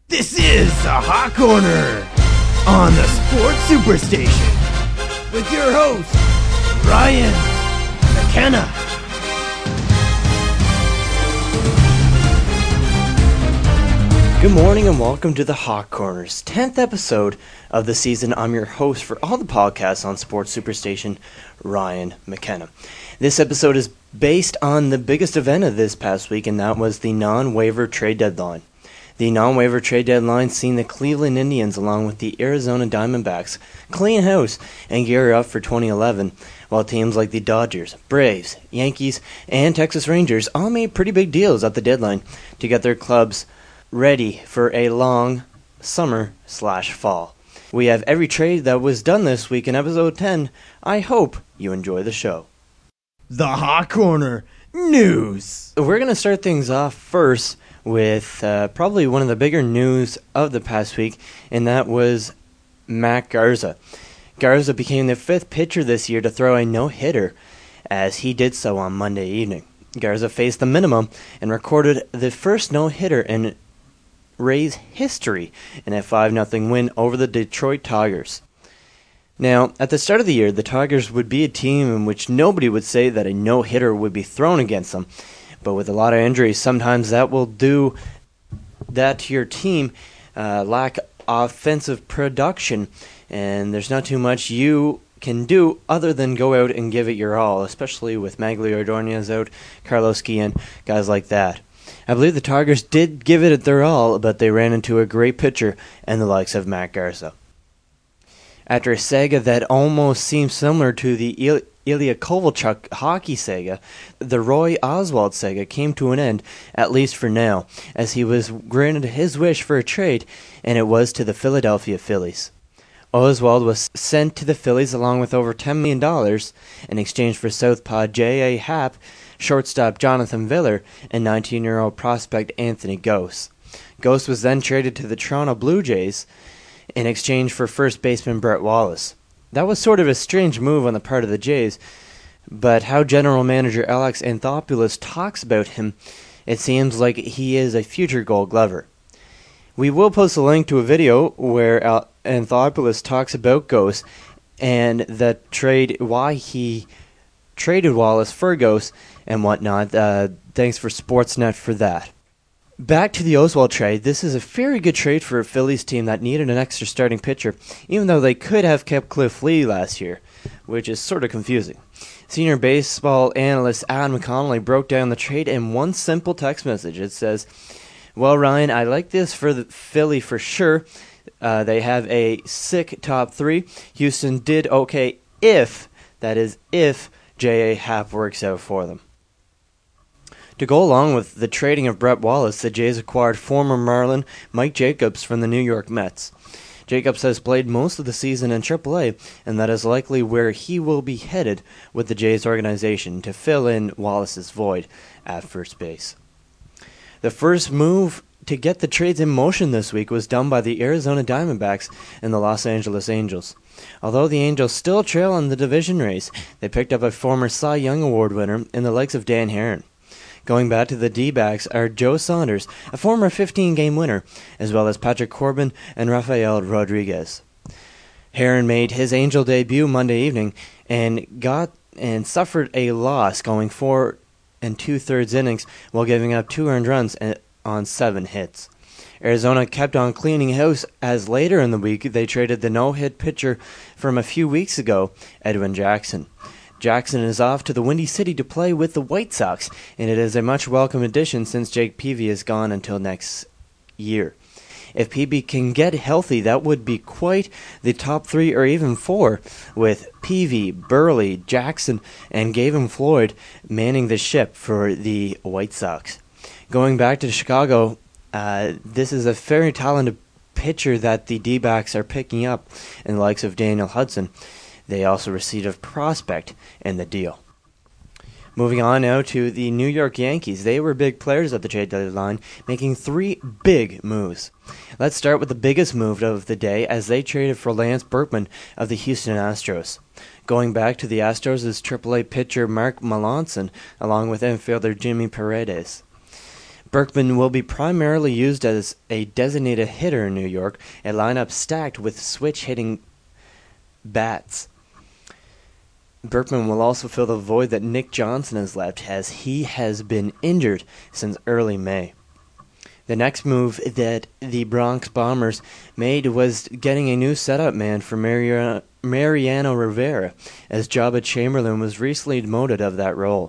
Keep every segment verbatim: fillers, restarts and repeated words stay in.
This is the Hot Corner on the Sports Superstation with your host, Ryan McKenna. Good morning and welcome to the Hot Corner's tenth episode of the season. I'm your host for all the podcasts on Sports Superstation, Ryan McKenna. This episode is based on the biggest event of this past week, and that was the non-waiver trade deadline. The non-waiver trade deadline seen the Cleveland Indians along with the Arizona Diamondbacks clean house and gear up for twenty eleven, while teams like the Dodgers, Braves, Yankees, and Texas Rangers all made pretty big deals at the deadline to get their clubs ready for a long summer slash fall. We have every trade that was done this week in episode ten. I hope you enjoy the show. The Hot Corner News. We're going to start things off first with uh, probably one of the bigger news of the past week, and that was Matt Garza. Garza became the fifth pitcher this year to throw a no-hitter, as he did so on Monday evening. Garza faced the minimum and recorded the first no-hitter in Rays history in a five nothing win over the Detroit Tigers. Now, at the start of the year, the Tigers would be a team in which nobody would say that a no-hitter would be thrown against them. But with a lot of injuries, sometimes that will do that to your team, uh, lack offensive production, and there's not too much you can do other than go out and give it your all, especially with Magglio Ordonez out, Carlos Guillen, guys like that. I believe the Tigers did give it their all, but they ran into a great pitcher and the likes of Matt Garza. After a saga that almost seemed similar to the Il- Ilya Kovalchuk hockey saga, the Roy Oswalt saga came to an end, at least for now, as he was granted his wish for a trade, and it was to the Philadelphia Phillies. Oswald was sent to the Phillies along with over ten million dollars in exchange for southpaw J A. Happ, shortstop Jonathan Villar, and nineteen-year-old prospect Anthony Gose. Gose was then traded to the Toronto Blue Jays in exchange for first baseman Brett Wallace. That was sort of a strange move on the part of the Jays, but how general manager Alex Anthopoulos talks about him, it seems like he is a future Gold Glover. We will post a link to a video where Al- Anthopoulos talks about Gose and the trade, why he traded Wallace for Gose and whatnot. Uh, thanks for Sportsnet for that. Back to the Oswald trade. This is a very good trade for a Phillies team that needed an extra starting pitcher, even though they could have kept Cliff Lee last year, which is sort of confusing. Senior baseball analyst Adam Connolly broke down the trade in one simple text message. It says, "Well, Ryan, I like this for the Philly for sure. Uh, they have a sick top three. Houston did okay if, that is, if J A. Happ works out for them." To go along with the trading of Brett Wallace, the Jays acquired former Marlin Mike Jacobs from the New York Mets. Jacobs has played most of the season in triple A, and that is likely where he will be headed with the Jays organization to fill in Wallace's void at first base. The first move to get the trades in motion this week was done by the Arizona Diamondbacks and the Los Angeles Angels. Although the Angels still trail in the division race, they picked up a former Cy Young Award winner in the likes of Dan Haren. Going back to the D-backs are Joe Saunders, a former fifteen-game winner, as well as Patrick Corbin and Rafael Rodriguez. Haren made his Angel debut Monday evening and got and suffered a loss, going four and two-thirds innings while giving up two earned runs on seven hits. Arizona kept on cleaning house as later in the week they traded the no-hit pitcher from a few weeks ago, Edwin Jackson. Jackson is off to the Windy City to play with the White Sox, and it is a much welcome addition since Jake Peavy is gone until next year. If Peavy can get healthy, that would be quite the top three or even four, with Peavy, Burley, Jackson, and Gavin Floyd manning the ship for the White Sox. Going back to Chicago, uh, this is a very talented pitcher that the D-backs are picking up in the likes of Daniel Hudson. They also received a prospect in the deal. Moving on now to the New York Yankees. They were big players at the trade deadline, making three big moves. Let's start with the biggest move of the day, as they traded for Lance Berkman of the Houston Astros. Going back to the Astros is triple A pitcher Mark Melancon, along with infielder Jimmy Paredes. Berkman will be primarily used as a designated hitter in New York, a lineup stacked with switch-hitting bats. Berkman will also fill the void that Nick Johnson has left, as he has been injured since early May. The next move that the Bronx Bombers made was getting a new setup man for Mariano, Mariano Rivera, as Jabba Chamberlain was recently demoted of that role.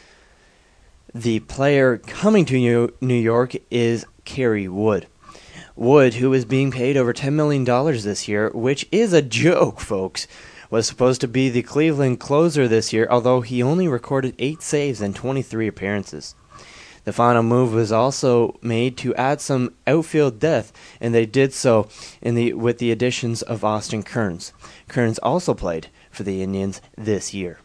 The player coming to New York is Kerry Wood. Wood, who is being paid over ten million dollars this year, which is a joke, folks, was supposed to be the Cleveland closer this year, although he only recorded eight saves and twenty-three appearances. The final move was also made to add some outfield depth, and they did so in the with the additions of Austin Kearns. Kearns also played for the Indians this year.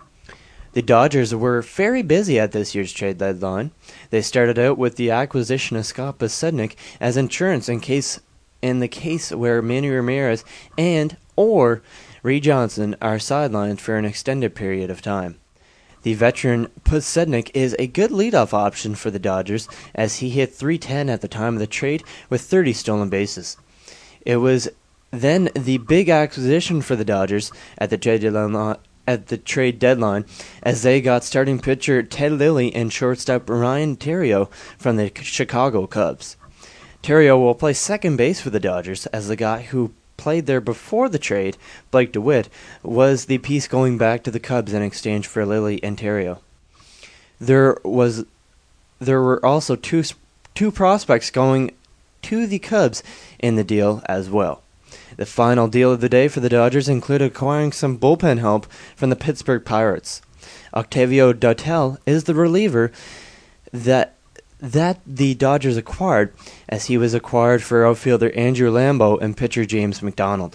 The Dodgers were very busy at this year's trade deadline. They started out with the acquisition of Scott Podsednik as insurance in case in the case where Manny Ramirez and or Reed Johnson are sidelined for an extended period of time. The veteran Podsednik is a good leadoff option for the Dodgers, as he hit three ten at the time of the trade with thirty stolen bases. It was then the big acquisition for the Dodgers at the trade deadline, at the trade deadline as they got starting pitcher Ted Lilly and shortstop Ryan Theriot from the Chicago Cubs. Theriot will play second base for the Dodgers, as the guy who played there before the trade, Blake DeWitt, was the piece going back to the Cubs in exchange for Lilly and Theriot. There was there were also two two prospects going to the Cubs in the deal as well. The final deal of the day for the Dodgers included acquiring some bullpen help from the Pittsburgh Pirates. Octavio Dotel is the reliever that that the Dodgers acquired, as he was acquired for outfielder Andrew Lambeau and pitcher James McDonald.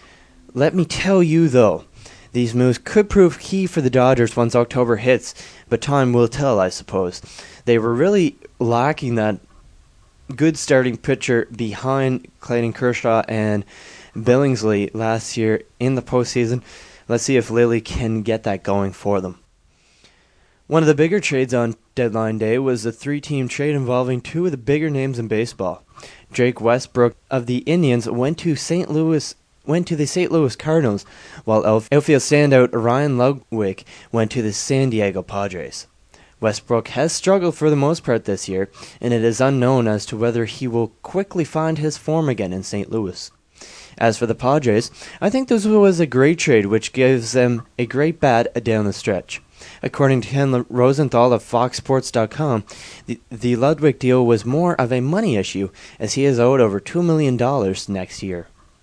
Let me tell you, though, these moves could prove key for the Dodgers once October hits, but time will tell, I suppose. They were really lacking that good starting pitcher behind Clayton Kershaw and Billingsley last year in the postseason. Let's see if Lilly can get that going for them. One of the bigger trades on deadline day was a three-team trade involving two of the bigger names in baseball. Drake Westbrook of the Indians went to Saint Louis went to the Saint Louis Cardinals, while outfield standout Ryan Ludwick went to the San Diego Padres. Westbrook has struggled for the most part this year, and it is unknown as to whether he will quickly find his form again in Saint Louis. As for the Padres, I think this was a great trade, which gives them a great bat down the stretch. According to Ken Rosenthal of Fox Sports dot com, the, the Ludwig deal was more of a money issue, as he is owed over two million dollars next year.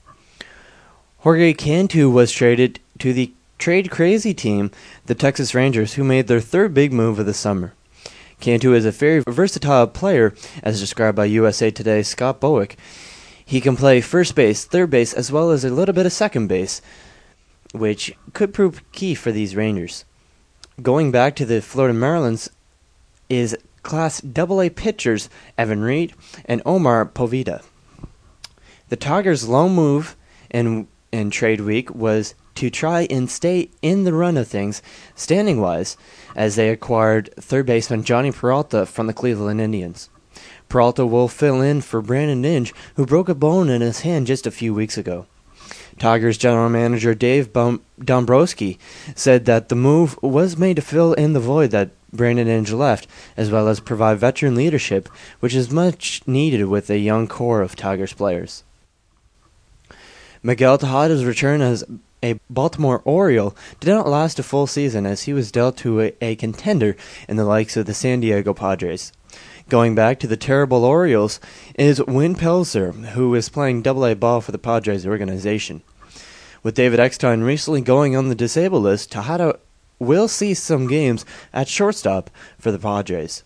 Jorge Cantu was traded to the trade-crazy team, the Texas Rangers, who made their third big move of the summer. Cantu is a very versatile player, as described by U S A Today's Scott Bowick. He can play first base, third base, as well as a little bit of second base, which could prove key for these Rangers. Going back to the Florida Marlins is Class double A pitchers Evan Reed and Omar Poveda. The Tigers' lone move in, in trade week was to try and stay in the run of things standing-wise, as they acquired third baseman Johnny Peralta from the Cleveland Indians. Peralta will fill in for Brandon Ninge, who broke a bone in his hand just a few weeks ago. Tigers general manager Dave Bom- Dombrowski said that the move was made to fill in the void that Brandon Ninge left, as well as provide veteran leadership, which is much needed with a young core of Tigers players. Miguel Tejada's return as a Baltimore Oriole did not last a full season, as he was dealt to a, a contender in the likes of the San Diego Padres. Going back to the terrible Orioles is Win Pelzer, who is playing double A ball for the Padres organization. With David Eckstein recently going on the disabled list, Tejada will see some games at shortstop for the Padres.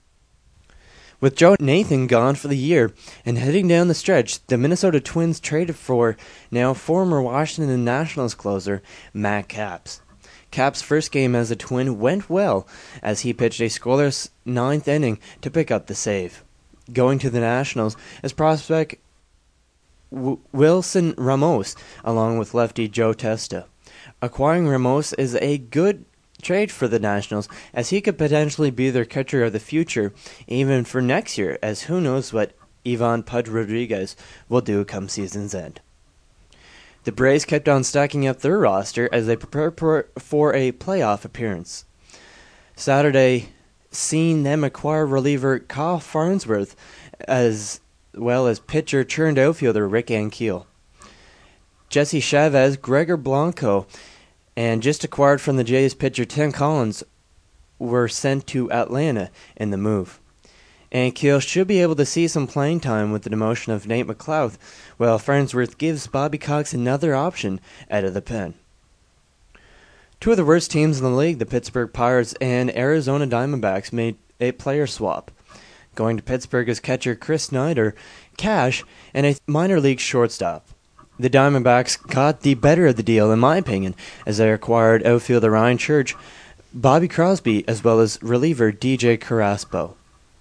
With Joe Nathan gone for the year and heading down the stretch, the Minnesota Twins traded for now former Washington Nationals closer Matt Capps. Capps' first game as a Twin went well, as he pitched a scoreless ninth inning to pick up the save. Going to the Nationals is prospect w- Wilson Ramos, along with lefty Joe Testa. Acquiring Ramos is a good trade for the Nationals, as he could potentially be their catcher of the future, even for next year, as who knows what Ivan Pudge Rodriguez will do come season's end. The Braves kept on stacking up their roster as they prepare for a playoff appearance. Saturday seen them acquire reliever Kyle Farnsworth, as well as pitcher turned outfielder Rick Ankiel. Jesse Chavez, Gregor Blanco, and just acquired from the Jays pitcher Tim Collins were sent to Atlanta in the move. Ankiel should be able to see some playing time with the demotion of Nate McLeod, while Farnsworth gives Bobby Cox another option out of the pen. Two of the worst teams in the league, the Pittsburgh Pirates and Arizona Diamondbacks, made a player swap. Going to Pittsburgh is catcher Chris Snyder, cash, and a minor league shortstop. The Diamondbacks got the better of the deal, in my opinion, as they acquired outfielder Ryan Church, Bobby Crosby, as well as reliever D J Carrasco.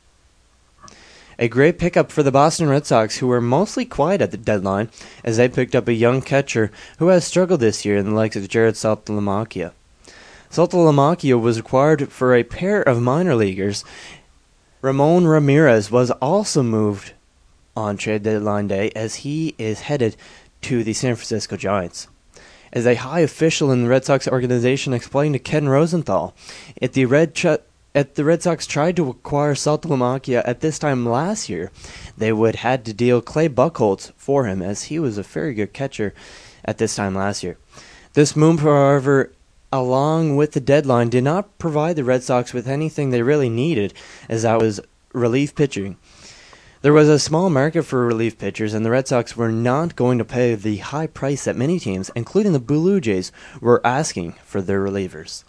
A great pickup for the Boston Red Sox, who were mostly quiet at the deadline, as they picked up a young catcher who has struggled this year in the likes of Jared Saltalamacchia. Saltalamacchia was acquired for a pair of minor leaguers. Ramon Ramirez was also moved on trade deadline day, as he is headed to the San Francisco Giants. As a high official in the Red Sox organization explained to Ken Rosenthal, if the Red Ch- If the Red Sox tried to acquire Saltalamacchia at this time last year, they would had to deal Clay Buchholz for him, as he was a very good catcher at this time last year. This move, however, along with the deadline, did not provide the Red Sox with anything they really needed, as that was relief pitching. There was a small market for relief pitchers, and the Red Sox were not going to pay the high price that many teams, including the Blue Jays, were asking for their relievers.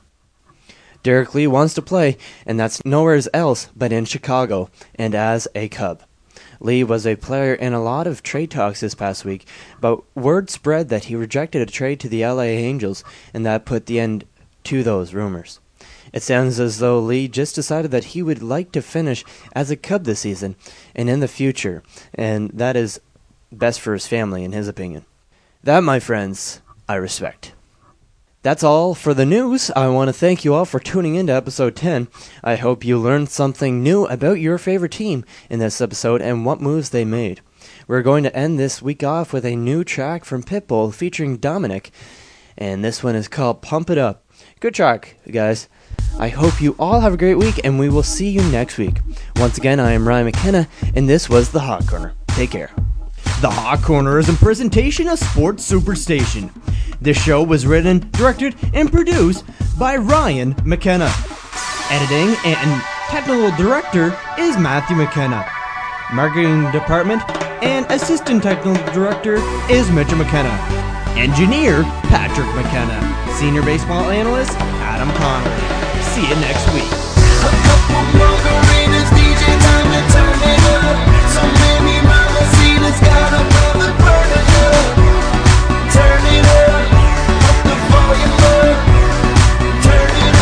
Derek Lee wants to play, and that's nowhere else but in Chicago, and as a Cub. Lee was a player in a lot of trade talks this past week, but word spread that he rejected a trade to the L A Angels, and that put the end to those rumors. It sounds as though Lee just decided that he would like to finish as a Cub this season and in the future, and that is best for his family, in his opinion. That, my friends, I respect. That's all for the news. I want to thank you all for tuning in to episode ten. I hope you learned something new about your favorite team in this episode and what moves they made. We're going to end this week off with a new track from Pitbull featuring Dominic, and this one is called Pump It Up. Good track, guys. I hope you all have a great week, and we will see you next week. Once again, I am Ryan McKenna, and this was The Hot Corner. Take care. The Hot Corner is a presentation of Sports Superstation. This show was written, directed, and produced by Ryan McKenna. Editing and technical director is Matthew McKenna. Marketing department and assistant technical director is Mitchell McKenna. Engineer, Patrick McKenna. Senior baseball analyst, Adam Connery. See you next week. A couple margaritas, D J time to turn it up. So many mamacitas got a brother burning up. Turn it up, up the volume up. Turn it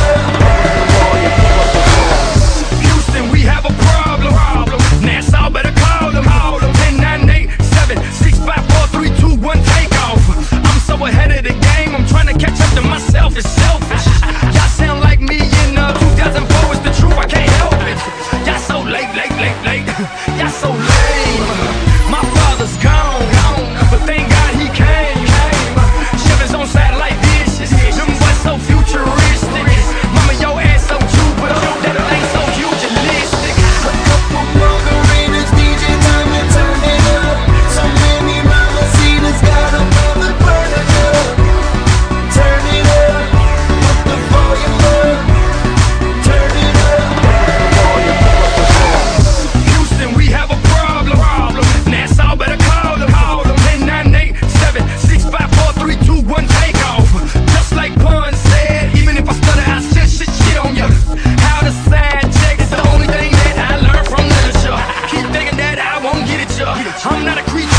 up. Houston, we have a problem. Nassau better call them. ten nine eight seven six five four three two one take off. I'm so ahead of the game, I'm trying to catch up to myself. It's selfish. Y'all sound like me in uh, two thousand four. It's the truth, I can't help it. Y'all so late, late, late, late. Y'all so lame. My father's gone, gone, but thank God he came. Chevy's on satellite dishes. Them boys so futuristic. Mama, your ass so Jupiter. That thing so futuristic. A couple margaritas, D J time to turn it up. So many mamacitas got a brother burning up. Turn it up, up the volume up. Turn it up. Houston, we have a problem. Nassau better call them. ten nine eight seven six five four three two one take off. Just like Pun said, even if I stutter, I shit shit shit on you. How to sign checks is the only thing that I learned from literature. Keep thinking that I won't get it, ya. I'm not a creature.